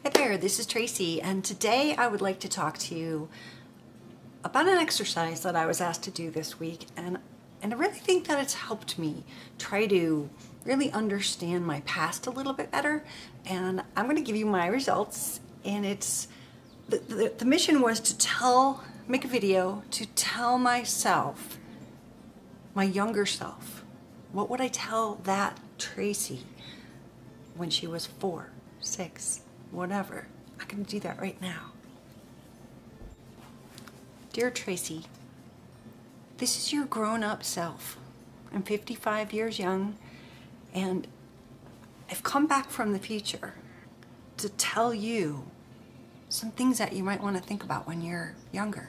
Hi there, this is Tracy, and today I would like to talk to you about an exercise that I was asked to do this week, and I really think that it's helped me try to really understand my past a little bit better. And I'm going to give you my results, and it's the mission was to make a video to tell myself, my younger self, what would I tell that Tracy when she was 4, 6, whatever. I can do that right now. Dear Tracy, this is your grown-up self. I'm 55 years young, and I've come back from the future to tell you some things that you might want to think about when you're younger.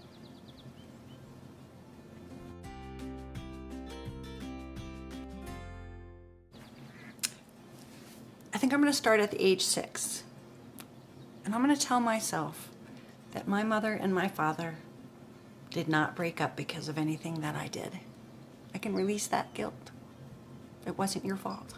I think I'm going to start at the age 6. And I'm going to tell myself that my mother and my father did not break up because of anything that I did. I can release that guilt. It wasn't your fault.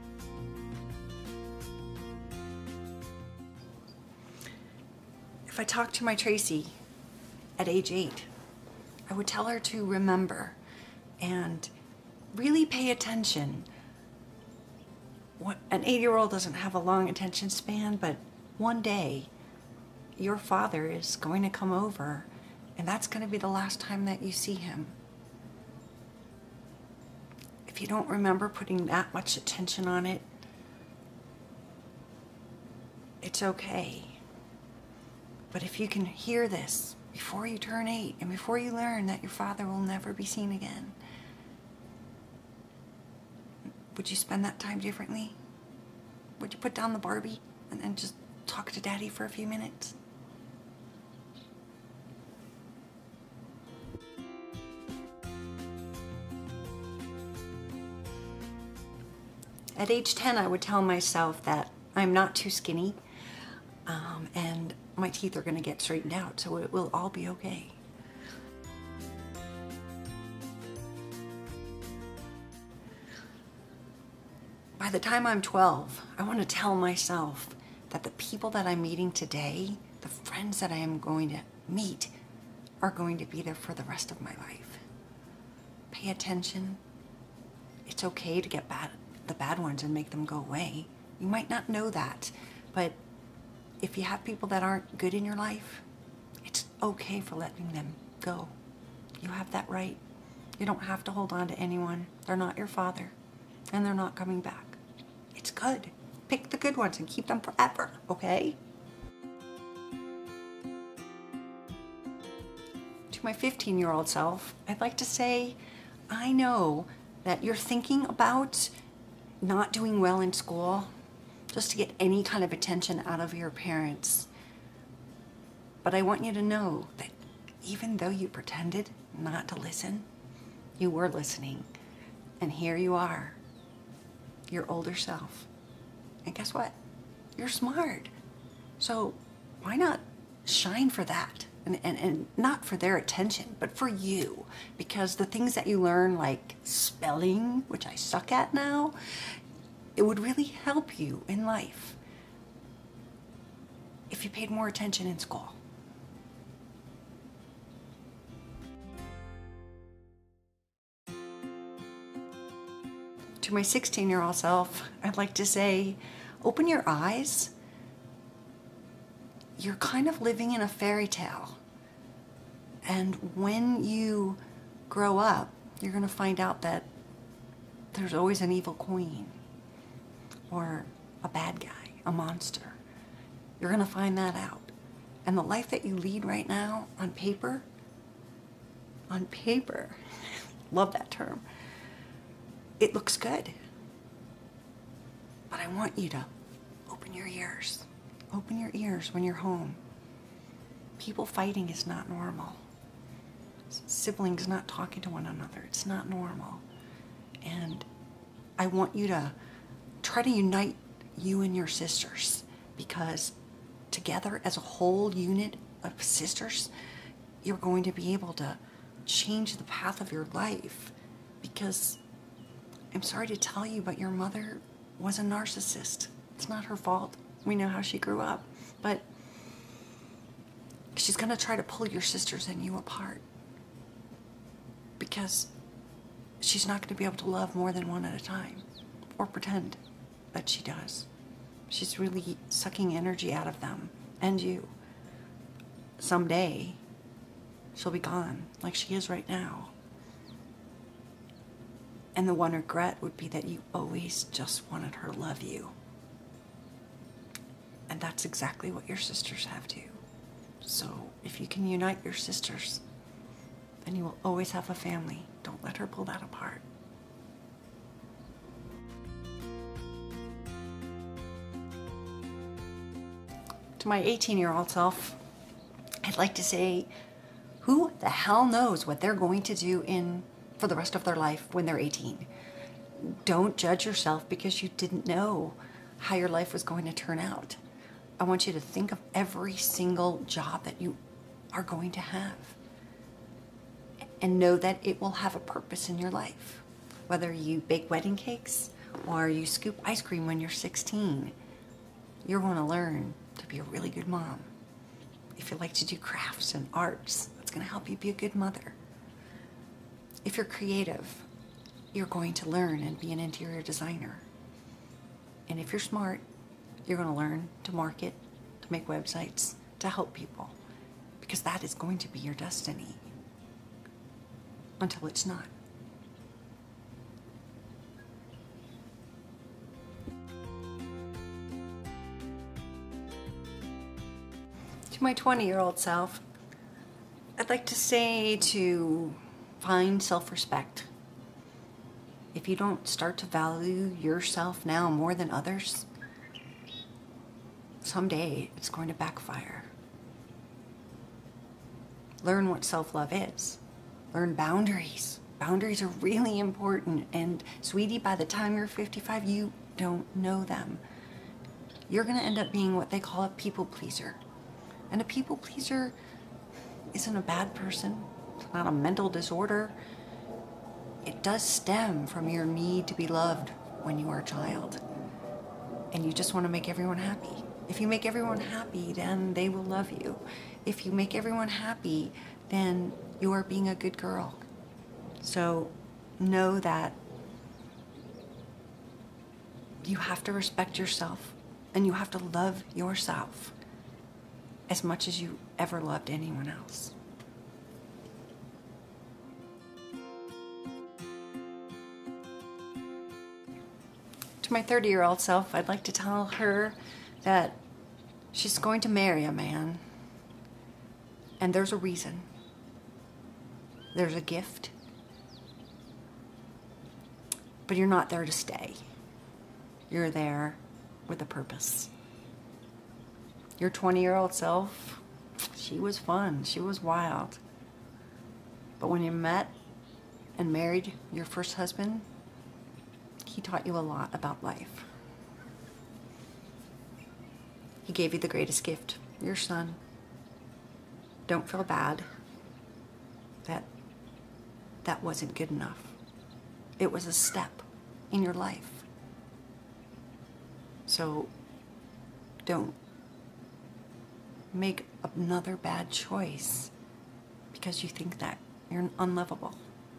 If I talked to my Tracy at age 8, I would tell her to remember and really pay attention. An 8-year-old doesn't have a long attention span, but one day your father is going to come over, and that's going to be the last time that you see him. If you don't remember putting that much attention on it, it's okay. But if you can hear this before you turn 8 and before you learn that your father will never be seen again, would you spend that time differently? Would you put down the Barbie and then just talk to Daddy for a few minutes? At age 10, I would tell myself that I'm not too skinny, and my teeth are going to get straightened out, so it will all be okay. By the time I'm 12, I want to tell myself that the people that I'm meeting today, the friends that I am going to meet, are going to be there for the rest of my life. Pay attention. It's okay to get the bad ones and make them go away. You might not know that, but if you have people that aren't good in your life, it's okay for letting them go. You have that right. You don't have to hold on to anyone. They're not your father, and they're not coming back. It's good. Pick the good ones and keep them forever, okay? To my 15-year-old self, I'd like to say, I know that you're thinking about not doing well in school just to get any kind of attention out of your parents. But I want you to know that even though you pretended not to listen, you were listening. And here you are, your older self. And guess what? You're smart. So why not shine for that? And not for their attention, but for you. Because the things that you learn, like spelling, which I suck at now, it would really help you in life if you paid more attention in school. To my 16-year-old self, I'd like to say, open your eyes. You're kind of living in a fairy tale. And when you grow up, you're going to find out that there's always an evil queen or a bad guy, a monster. You're going to find that out. And the life that you lead right now on paper, love that term, it looks good. But I want you to open your ears. Open your ears when you're home. People fighting is not normal. Siblings not talking to one another, it's not normal. And I want you to try to unite you and your sisters, because together as a whole unit of sisters, you're going to be able to change the path of your life. Because I'm sorry to tell you, but your mother was a narcissist. It's not her fault. We know how she grew up. But she's going to try to pull your sisters and you apart. Because she's not going to be able to love more than one at a time. Or pretend that she does. She's really sucking energy out of them and you. Someday, she'll be gone like she is right now. And the one regret would be that you always just wanted her to love you. And that's exactly what your sisters have too. So if you can unite your sisters, then you will always have a family. Don't let her pull that apart. To my 18-year-old self, I'd like to say, who the hell knows what they're going to do for the rest of their life when they're 18? Don't judge yourself because you didn't know how your life was going to turn out. I want you to think of every single job that you are going to have and know that it will have a purpose in your life. Whether you bake wedding cakes or you scoop ice cream when you're 16, you're going to learn to be a really good mom. If you like to do crafts and arts, that's going to help you be a good mother. If you're creative, you're going to learn and be an interior designer. And if you're smart, you're going to learn to market, to make websites, to help people. Because that is going to be your destiny. Until it's not. To my 20-year-old self, I'd like to say to find self-respect. If you don't start to value yourself now more than others, someday it's going to backfire. Learn what self-love is. Learn boundaries. Boundaries are really important. And sweetie, by the time you're 55, you don't know them. You're going to end up being what they call a people pleaser. And a people pleaser isn't a bad person. It's not a mental disorder. It does stem from your need to be loved when you are a child. And you just want to make everyone happy. If you make everyone happy, then they will love you. If you make everyone happy, then you are being a good girl. So know that you have to respect yourself and you have to love yourself as much as you ever loved anyone else. To my 30-year-old self, I'd like to tell her that she's going to marry a man, and there's a reason. There's a gift, but you're not there to stay. You're there with a purpose. Your 20-year-old self, she was fun, she was wild. But when you met and married your first husband, he taught you a lot about life. He gave you the greatest gift, your son. Don't feel bad that that wasn't good enough. It was a step in your life. So don't make another bad choice because you think that you're unlovable.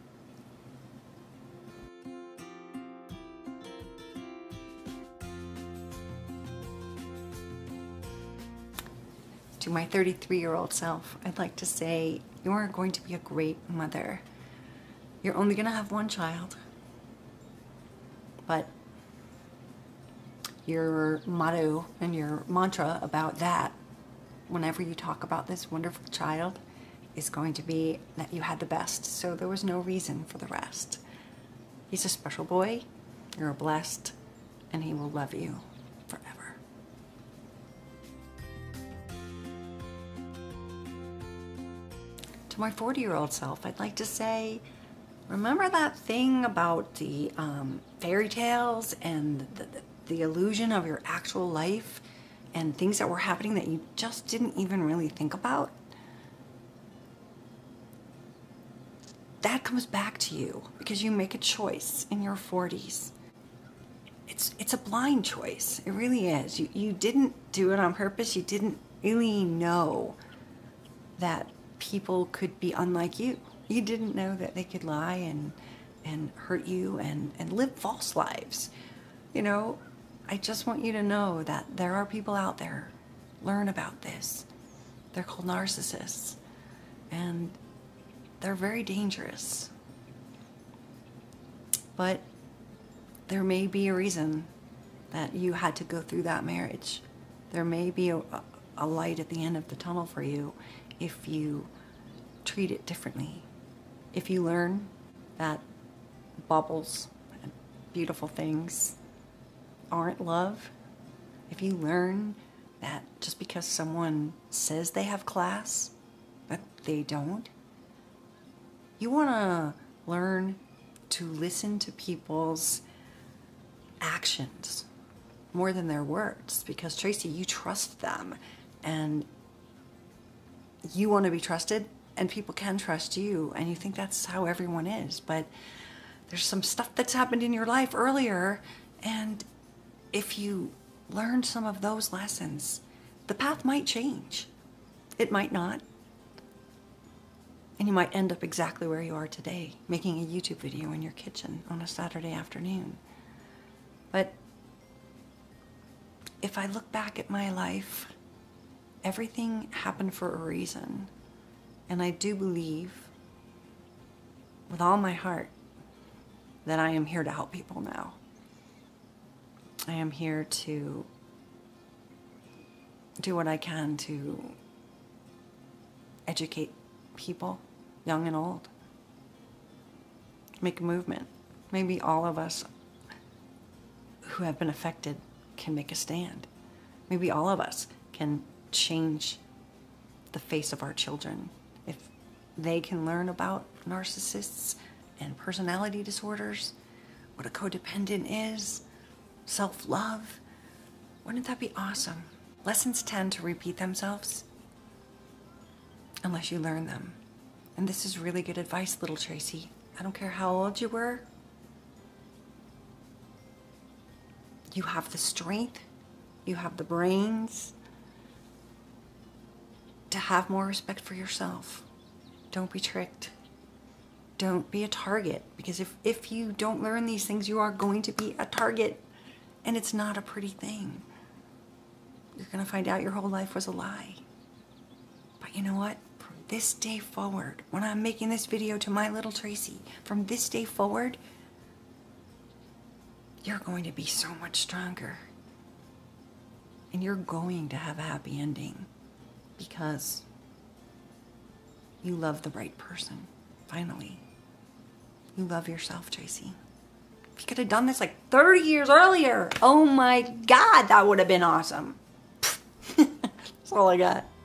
To my 33-year-old self, I'd like to say you are going to be a great mother. You're only going to have one child, but your motto and your mantra about that, whenever you talk about this wonderful child, is going to be that you had the best, so there was no reason for the rest. He's a special boy, you're blessed, and he will love you forever. To my 40-year-old self, I'd like to say, remember that thing about the fairy tales and the illusion of your actual life and things that were happening that you just didn't even really think about? That comes back to you because you make a choice in your 40s. it's a blind choice. It really is. You didn't do it on purpose. You didn't really know that people could be unlike you. You didn't know that they could lie and hurt you and live false lives. You know, I just want you to know that there are people out there. Learn about this. They're called narcissists. And they're very dangerous. But there may be a reason that you had to go through that marriage. There may be a light at the end of the tunnel for you if you treat it differently. If you learn that bubbles and beautiful things aren't love. If you learn that just because someone says they have class, but they don't. You want to learn to listen to people's actions more than their words, because Tracy, you trust them and you want to be trusted, and people can trust you, and you think that's how everyone is, but there's some stuff that's happened in your life earlier, and if you learn some of those lessons, the path might change. It might not. And you might end up exactly where you are today, making a YouTube video in your kitchen on a Saturday afternoon. But if I look back at my life, everything happened for a reason. And I do believe with all my heart that I am here to help people now. I am here to do what I can to educate people, young and old. Make a movement. Maybe all of us who have been affected can make a stand. Maybe all of us can change the face of our children. If they can learn about narcissists and personality disorders, what a codependent is, self-love, wouldn't that be awesome? Lessons tend to repeat themselves unless you learn them. And this is really good advice, little Tracy. I don't care how old you were. You have the strength, you have the brains to have more respect for yourself. Don't be tricked. Don't be a target, because if you don't learn these things, you are going to be a target, and it's not a pretty thing. You're going to find out your whole life was a lie. But you know what? From this day forward, when I'm making this video to my little Tracy, from this day forward, you're going to be so much stronger. And you're going to have a happy ending because you love the right person, finally. You love yourself, Tracy. If you could have done this like 30 years earlier, oh my God, that would have been awesome. That's all I got.